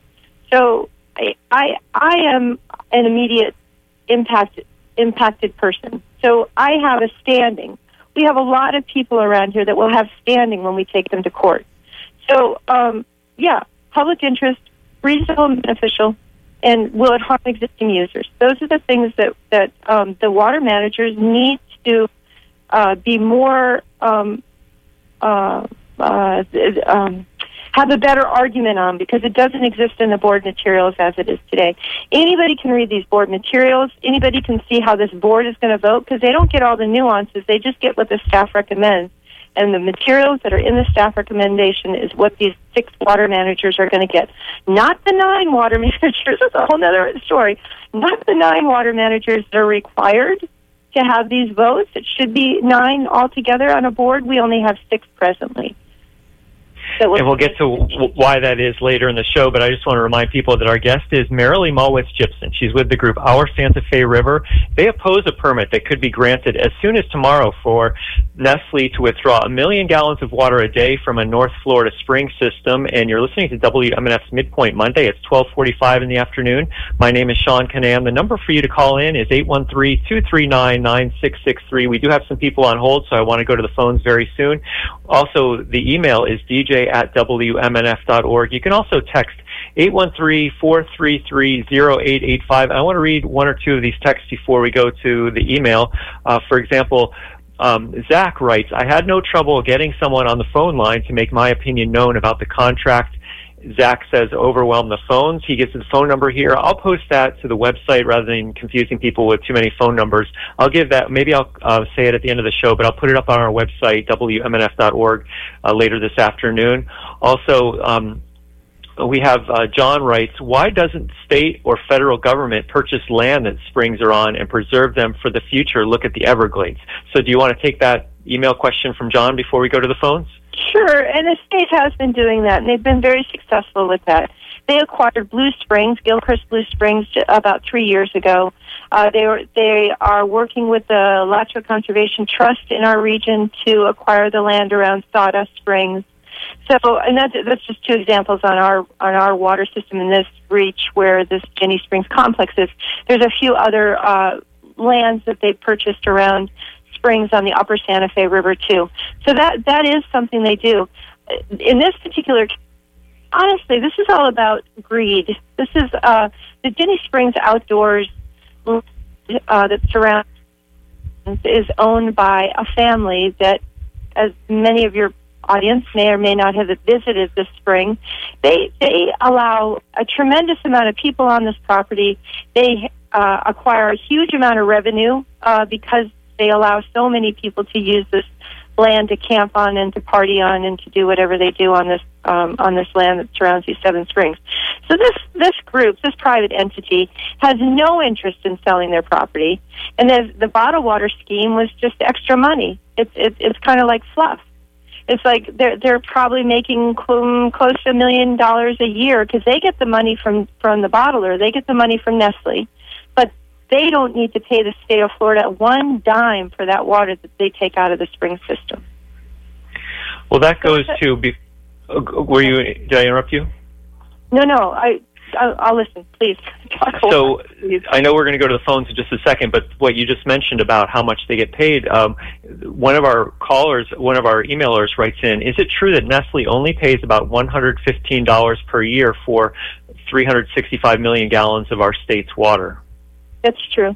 So I, I I am an immediate impact, impacted person. So I have a standing. We have a lot of people around here that will have standing when we take them to court. So, um, yeah, public interest, reasonable and beneficial, and will it harm existing users? Those are the things that, that um, the water managers need to uh, be more, um, uh, uh, um, have a better argument on, because it doesn't exist in the board materials as it is today. Anybody can read these board materials. Anybody can see how this board is going to vote, because they don't get all the nuances. They just get what the staff recommends. And the materials that are in the staff recommendation is what these six water managers are going to get. Not the nine water managers. That's a whole other story. Not the nine water managers that are required to have these votes. It should be nine altogether on a board. We only have six presently. And we'll get to w- why that is later in the show, but I just want to remind people that our guest is Marilee Malwitz-Gibson. She's with the group Our Santa Fe River. They oppose a permit that could be granted as soon as tomorrow for Nestle to withdraw a million gallons of water a day from a North Florida spring system. And you're listening to W M N F's Midpoint Monday. It's twelve forty-five in the afternoon. My name is Sean Canan. The number for you to call in is eight one three, two three nine, nine six six three. We do have some people on hold, so I want to go to the phones very soon. Also, the email is d j at w m n f dot org. You can also text eight one three, four three three, zero eight eight five. I want to read one or two of these texts before we go to the email. Uh, for example, Um, Zach writes, I had no trouble getting someone on the phone line to make my opinion known about the contract. Zach says, overwhelm the phones. He gives his phone number here. I'll post that to the website rather than confusing people with too many phone numbers. I'll give that, maybe I'll uh, say it at the end of the show, but I'll put it up on our website, w m n f dot org, uh, later this afternoon. Also, um, we have uh, John writes, why doesn't state or federal government purchase land that springs are on and preserve them for the future? Look at the Everglades. So do you want to take that email question from John before we go to the phones? Sure, and the state has been doing that, and they've been very successful with that. They acquired Blue Springs, Gilchrist Blue Springs, about three years ago. Uh, they, were, they are working with the Alachua Conservation Trust in our region to acquire the land around Sawdust Springs. So, and that's, that's just two examples on our on our water system in this reach where this Jenny Springs complex is. There's a few other uh, lands that they purchased around springs on the upper Santa Fe River, too. So that that is something they do. In this particular case, honestly, this is all about greed. This is uh, the Jenny Springs Outdoors uh, that surrounds is owned by a family that, as many of your audience may or may not have visited this spring, they they allow a tremendous amount of people on this property. They uh, acquire a huge amount of revenue uh, because they allow so many people to use this land to camp on and to party on and to do whatever they do on this um, on this land that surrounds these seven springs. So this this group, this private entity, has no interest in selling their property, and the the bottled water scheme was just extra money. It's it's it's kind of like fluff. It's like they're they're probably making close to a million dollars a year because they get the money from, from the bottler, they get the money from Nestle, but they don't need to pay the state of Florida one dime for that water that they take out of the spring system. Well, that goes to. Be, were you? Did I interrupt you? No, no. I. I'll, I'll listen, please. So I know we're going to go to the phones in just a second, but what you just mentioned about how much they get paid, um, one of our callers, one of our emailers writes in, is it true that Nestle only pays about one hundred fifteen dollars per year for three hundred sixty-five million gallons of our state's water? That's true.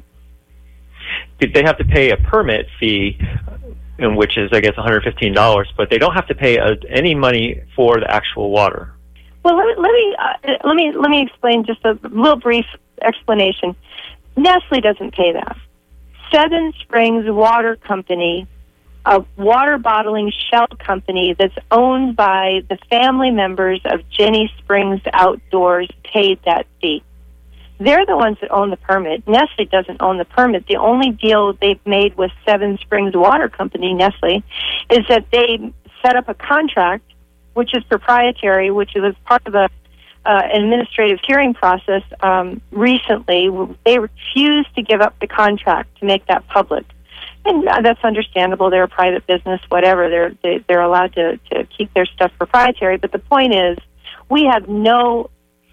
They have to pay a permit fee, which is, I guess, one hundred fifteen dollars, but they don't have to pay a, any money for the actual water. Well, let me let me, uh, let me let me explain just a little brief explanation. Nestle doesn't pay that. Seven Springs Water Company, a water bottling shell company that's owned by the family members of Jenny Springs Outdoors, paid that fee. They're the ones that own the permit. Nestle doesn't own the permit. The only deal they've made with Seven Springs Water Company, Nestle, is that they set up a contract, which is proprietary, which was part of a uh, administrative hearing process um, recently. They refused to give up the contract to make that public. And uh, that's understandable. They're a private business, whatever. They're, they, they're allowed to, to keep their stuff proprietary. But the point is, we have no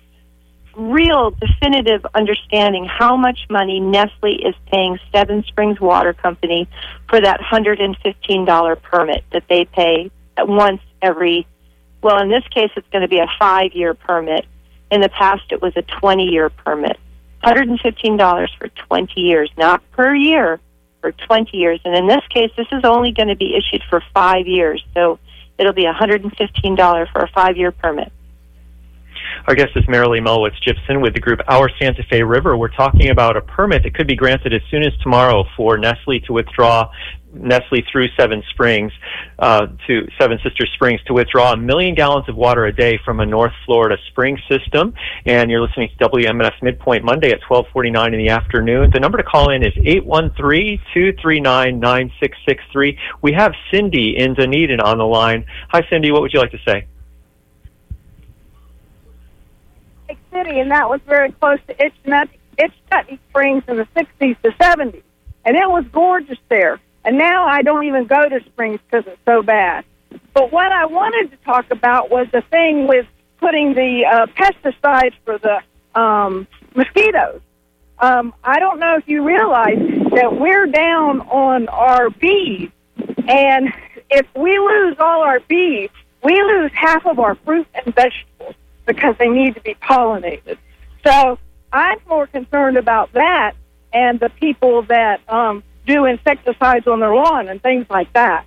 real definitive understanding how much money Nestle is paying Seven Springs Water Company for that one hundred fifteen dollars permit that they pay once every. Well, in this case, it's going to be a five-year permit. In the past, it was a twenty-year permit. one hundred fifteen dollars for twenty years, not per year, for twenty years. And in this case, this is only going to be issued for five years. So it'll be one hundred fifteen dollars for a five-year permit. Our guest is Marilee Mulwitz-Gibson with the group Our Santa Fe River. We're talking about a permit that could be granted as soon as tomorrow for Nestle to withdraw, Nestle through Seven Springs, uh, to Seven Sister Springs, to withdraw a million gallons of water a day from a North Florida spring system. And you're listening to W M N F Midpoint Monday at twelve forty-nine in the afternoon. The number to call in is eight one three, two three nine, nine six six three. We have Cindy in Dunedin on the line. Hi, Cindy. What would you like to say? City, and that was very close to Itchnuty Springs in the sixties to seventies, and it was gorgeous there. And now I don't even go to springs because it's so bad. But what I wanted to talk about was the thing with putting the uh, pesticides for the um, mosquitoes. Um, I don't know if you realize that we're down on our bees. And if we lose all our bees, we lose half of our fruit and vegetables because they need to be pollinated. So I'm more concerned about that and the people that um, do insecticides on their lawn and things like that.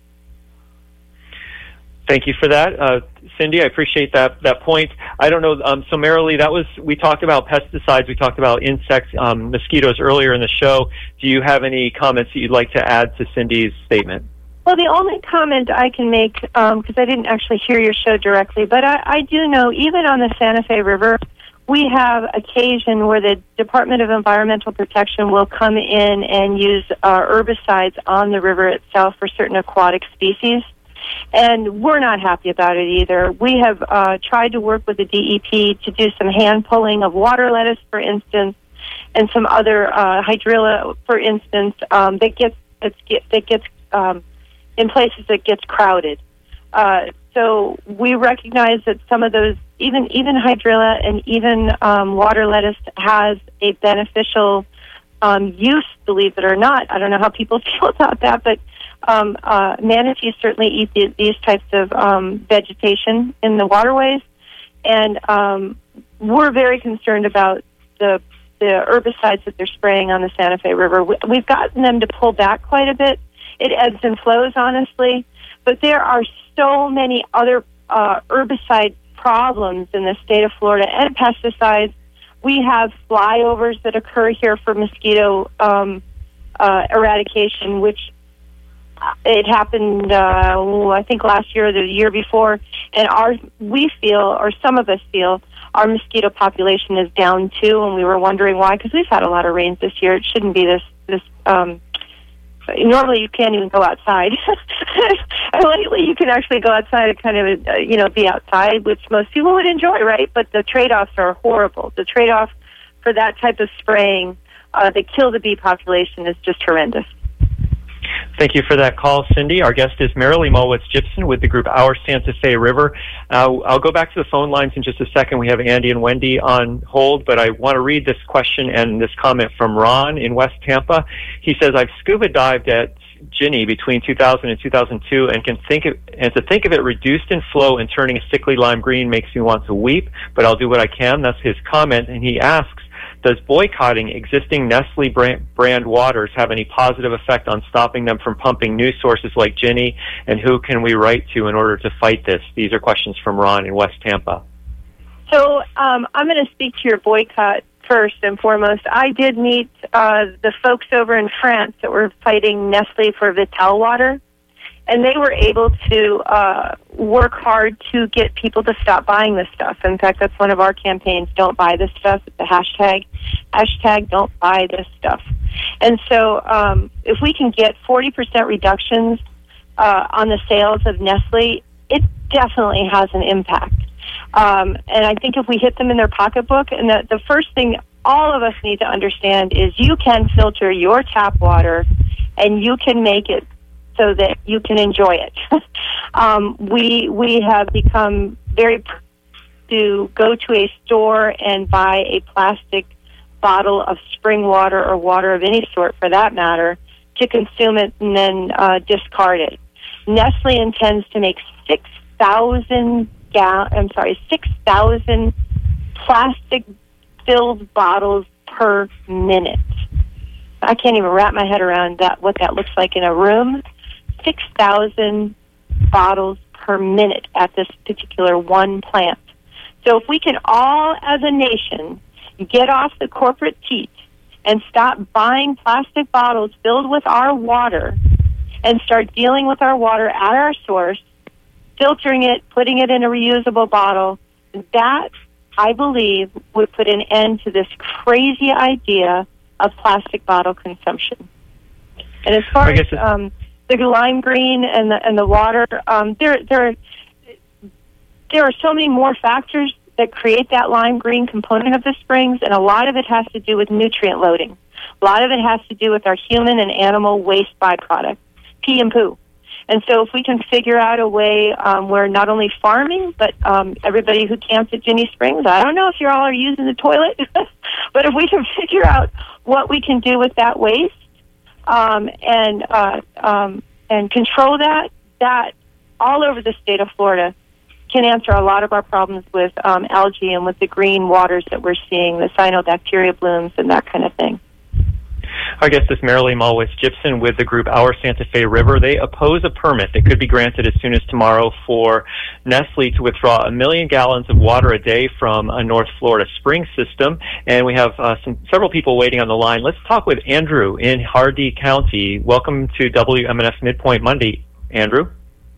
Thank you for that, uh, Cindy. I appreciate that that point. I don't know. Um, so, Marilee, that was we talked about pesticides. We talked about insects, um, mosquitoes earlier in the show. Do you have any comments that you'd like to add to Cindy's statement? Well, the only comment I can make, because um, I didn't actually hear your show directly, but I, I do know even on the Santa Fe River, we have occasion where the Department of Environmental Protection will come in and use uh, herbicides on the river itself for certain aquatic species. And we're not happy about it either. We have uh, tried to work with the D E P to do some hand pulling of water lettuce, for instance, and some other uh, hydrilla, for instance, um, that gets it's, get, that gets um, in places that gets crowded. Uh, so we recognize that some of those, even even hydrilla and even um, water lettuce, has a beneficial um, use. Believe it or not, I don't know how people feel about that, but um, uh, manatees certainly eat the, these types of um, vegetation in the waterways, and um, we're very concerned about the the herbicides that they're spraying on the Santa Fe River. We, we've gotten them to pull back quite a bit. It ebbs and flows, honestly, but there are so many other uh, herbicide problems in the state of Florida and pesticides. We have flyovers that occur here for mosquito um, uh, eradication, which it happened, uh, I think, last year or the year before, and our we feel, or some of us feel, our mosquito population is down too, and we were wondering why, because we've had a lot of rains this year. It shouldn't be this this. Um, normally, you can't even go outside. And lately, you can actually go outside and kind of, uh, you know, be outside, which most people would enjoy, right? But the trade-offs are horrible. The trade-off for that type of spraying uh, that kill the bee population is just horrendous. Thank you for that call, Cindy. Our guest is Marilee Mulwitz-Gibson with the group Our Santa Fe River. Uh, I'll go back to the phone lines in just a second. We have Andy and Wendy on hold, but I want to read this question and this comment from Ron in West Tampa. He says, I've scuba dived at Ginny between two thousand and two thousand two, and can think of, and to think of it reduced in flow and turning a sickly lime green makes me want to weep, but I'll do what I can. That's his comment, and he asks, does boycotting existing Nestle brand, brand waters have any positive effect on stopping them from pumping new sources like Ginny, and who can we write to in order to fight this? These are questions from Ron in West Tampa. So um, I'm going to speak to your boycott first and foremost. I did meet uh, the folks over in France that were fighting Nestle for Vital water, and they were able to uh, work hard to get people to stop buying this stuff. In fact, that's one of our campaigns, Don't Buy This Stuff. It's a hashtag, hashtag Don't Buy This Stuff. And so um, if we can get forty percent reductions uh, on the sales of Nestle, it definitely has an impact. Um, and I think if we hit them in their pocketbook, and the, the first thing all of us need to understand is you can filter your tap water and you can make it so that you can enjoy it. um, we we have become very pr- to go to a store and buy a plastic bottle of spring water or water of any sort, for that matter, to consume it and then uh, discard it. Nestle intends to make six thousand gal. I'm sorry, six thousand plastic-filled bottles per minute. I can't even wrap my head around that. What that looks like in a room. six thousand bottles per minute at this particular one plant. So if we can all, as a nation, get off the corporate teat and stop buying plastic bottles filled with our water and start dealing with our water at our source, filtering it, putting it in a reusable bottle, that, I believe, would put an end to this crazy idea of plastic bottle consumption. And as far as um, the lime green and the and the water, um, there there there are so many more factors that create that lime green component of the springs, and a lot of it has to do with nutrient loading. A lot of it has to do with our human and animal waste byproduct, pee and poo. And so if we can figure out a way um, where not only farming, but um, everybody who camps at Ginnie Springs, I don't know if you all are using the toilet, but if we can figure out what we can do with that waste um, and uh, um, and control that, that all over the state of Florida can answer a lot of our problems with um, algae and with the green waters that we're seeing, the cyanobacteria blooms and that kind of thing. Our guest is Marilee Malwitz-Gibson with the group Our Santa Fe River. They oppose a permit that could be granted as soon as tomorrow for Nestle to withdraw a million gallons of water a day from a North Florida spring system. And we have uh, some several people waiting on the line. Let's talk with Andrew in Hardee County. Welcome to W M N F Midpoint Monday, Andrew.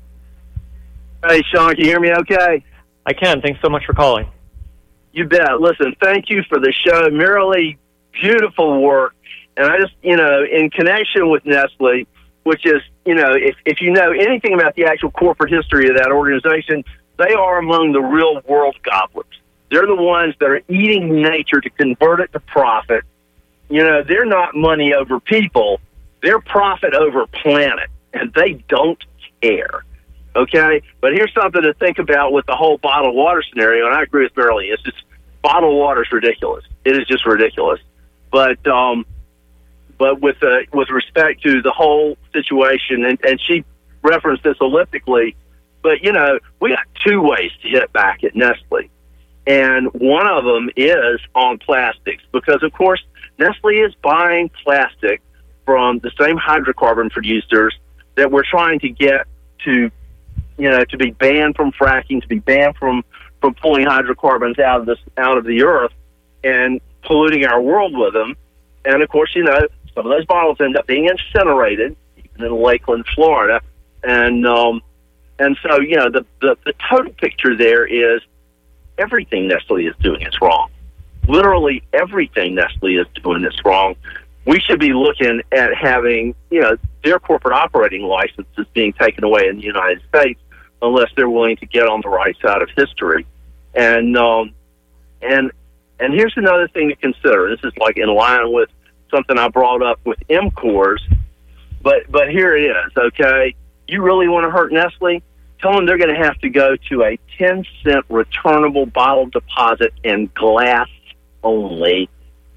Hey, Sean, can you hear me okay? I can. Thanks so much for calling. You bet. Listen, thank you for the show. Marilee, beautiful work. And I just, you know, in connection with Nestle, which is, you know, if, if you know anything about the actual corporate history of that organization, they are among the real world gobblers. They're the ones that are eating nature to convert it to profit. You know, they're not money over people. They're profit over planet, and they don't care. Okay? But here's something to think about with the whole bottled water scenario, and I agree with Marilee. It's just, bottled water is ridiculous. It is just ridiculous. But, um, But with uh, with respect to the whole situation, and, and she referenced this elliptically, but, you know, we got two ways to hit back at Nestle. And one of them is on plastics, because, of course, Nestle is buying plastic from the same hydrocarbon producers that we're trying to get to, you know, to be banned from fracking, to be banned from, from pulling hydrocarbons out of this out of the earth and polluting our world with them. And, of course, you know, some of those bottles end up being incinerated, even in Lakeland, Florida. And um, and so, you know, the, the, the total picture there is everything Nestle is doing is wrong. Literally everything Nestle is doing is wrong. We should be looking at having, you know, their corporate operating licenses being taken away in the United States unless they're willing to get on the right side of history. And um, and and here's another thing to consider. This is like in line with something I brought up with M Cores, but but here it is, okay? You really want to hurt Nestle? Tell them they're going to have to go to a ten cent returnable bottle deposit in glass only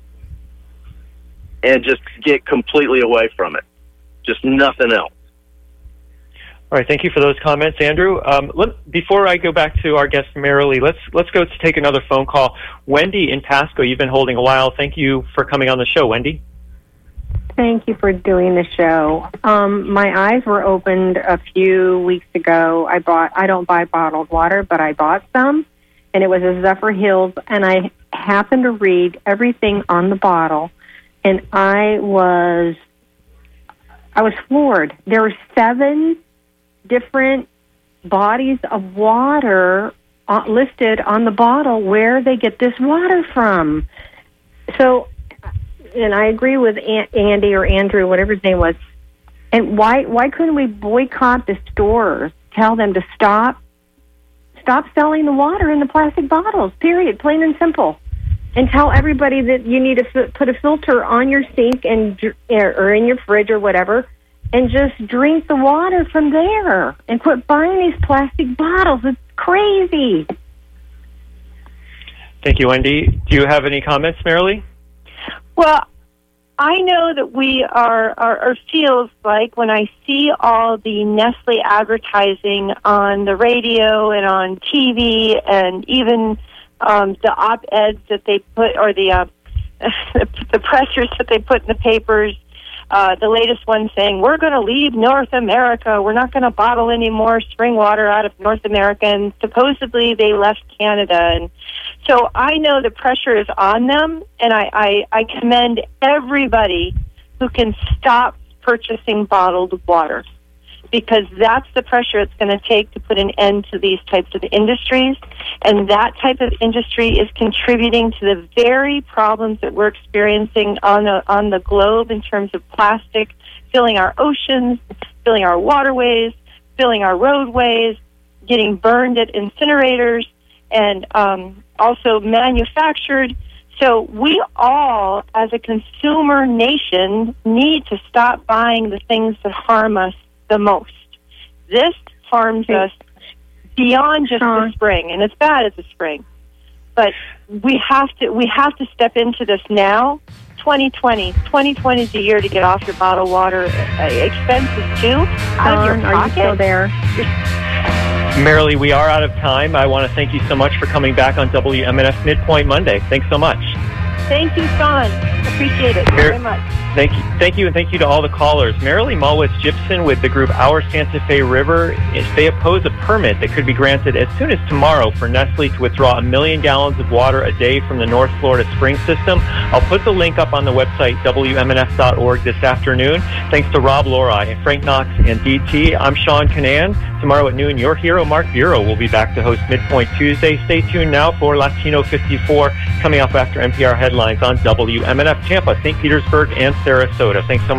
and just get completely away from it. Just nothing else. All right, thank you for those comments, Andrew. Um, let, before I go back to our guest, Marilee, let's let's go to take another phone call. Wendy in Pasco, you've been holding a while. Thank you for coming on the show, Wendy. Thank you for doing the show. Um, my eyes were opened a few weeks ago. I bought. I don't buy bottled water, but I bought some, and it was a Zephyr Hills, and I happened to read everything on the bottle, and I was I was floored. There were seven different bodies of water uh, listed on the bottle where they get this water from. So, and I agree with Aunt Andy or Andrew, whatever his name was. And why why couldn't we boycott the stores? Tell them to stop stop selling the water in the plastic bottles. Period. Plain and simple. And tell everybody that you need to f- put a filter on your sink and or in your fridge or whatever, and just drink the water from there and quit buying these plastic bottles. It's crazy. Thank you, Wendy. Do you have any comments, Marilee? Well, I know that we are, are, or feels like when I see all the Nestle advertising on the radio and on T V and even um, the op-eds that they put, or the, uh, the pressures that they put in the papers. Uh, the latest one saying, we're going to leave North America. We're not going to bottle any more spring water out of North America. And supposedly they left Canada. And so I know the pressure is on them, and I, I, I commend everybody who can stop purchasing bottled water, because that's the pressure it's going to take to put an end to these types of industries. And that type of industry is contributing to the very problems that we're experiencing on the, on the globe in terms of plastic, filling our oceans, filling our waterways, filling our roadways, getting burned at incinerators, and um, also manufactured So we all, as a consumer nation, need to stop buying the things that harm us the most. This harms us beyond just the spring, and it's bad as a spring. But we have to we have to step into this now. twenty twenty twenty twenty is the year to get off your bottled water uh, expenses too. Out of your Are pocket. you still there? Marilee, we are out of time. I want to thank you so mumuch for coming back on W M N F Midpoint Monday. Thanks so much. Thank you, Sean. Appreciate it very much. Thank you, thank you, and thank you to all the callers. Marilee Mulwitz-Gibson with the group Our Santa Fe River. They oppose a permit that could be granted as soon as tomorrow for Nestle to withdraw a million gallons of water a day from the North Florida spring system. I'll put the link up on the website W M N F dot org this afternoon. Thanks to Rob Lori, Frank Knox, and D T. I'm Sean Canan. Tomorrow at noon, your hero Mark Bureau will be back to host Midpoint Tuesday. Stay tuned now for Latino fifty-four coming up after N P R headlines on W M N F Tampa, Saint Petersburg, and Sarasota. Thanks so much.